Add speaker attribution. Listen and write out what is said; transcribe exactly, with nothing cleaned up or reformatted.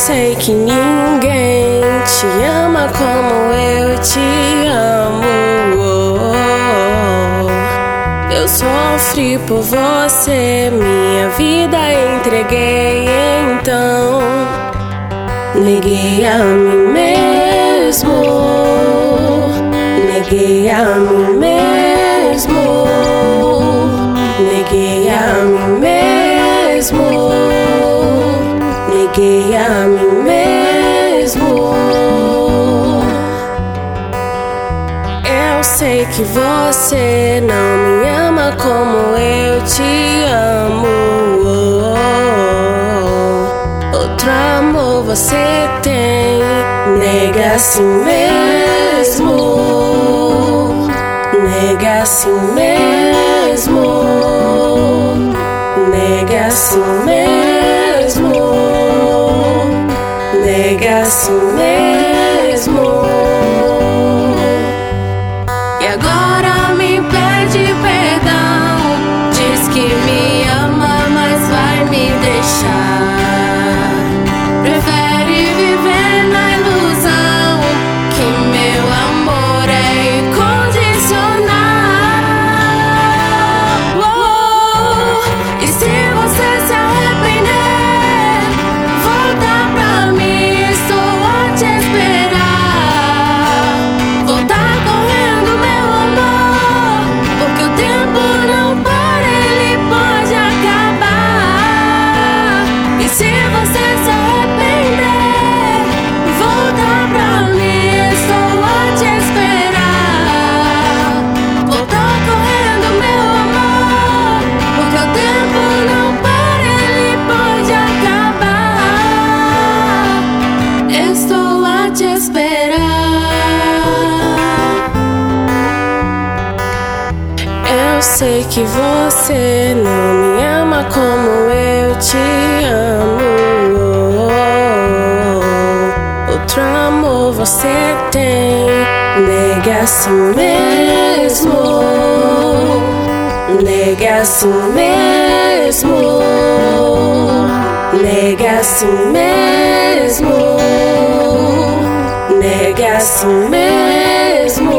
Speaker 1: sei que ninguém te ama como eu te amo. Eu sofri por você, minha vida entreguei, então neguei a mim mesmo, neguei a mim mesmo, neguei a mim mesmo, neguei a mim mesmo. Eu sei que você não me ama como eu te amo. Outro amor você tem, nega a si mesmo, nega a si mesmo, nega a si mesmo, nega a si mesmo. E agora me pede perdão, diz que me ama, mas vai me deixar. Prefere viver na ilusão que meu amor é incondicional. Oh, e se você se arrepender, volta pra mim, estou a te esperar. Voltar correndo, meu amor, porque o tempo não para, ele pode acabar. E se você se arrepender, volta pra mim, estou a te esperar. Voltar correndo, meu amor, porque o tempo não para, ele pode acabar. Estou a te esperar. Eu sei que você não me ama como eu te amo. Outro amor você tem, nega a si mesmo, nega a si mesmo, nega a si mesmo, nega a si mesmo.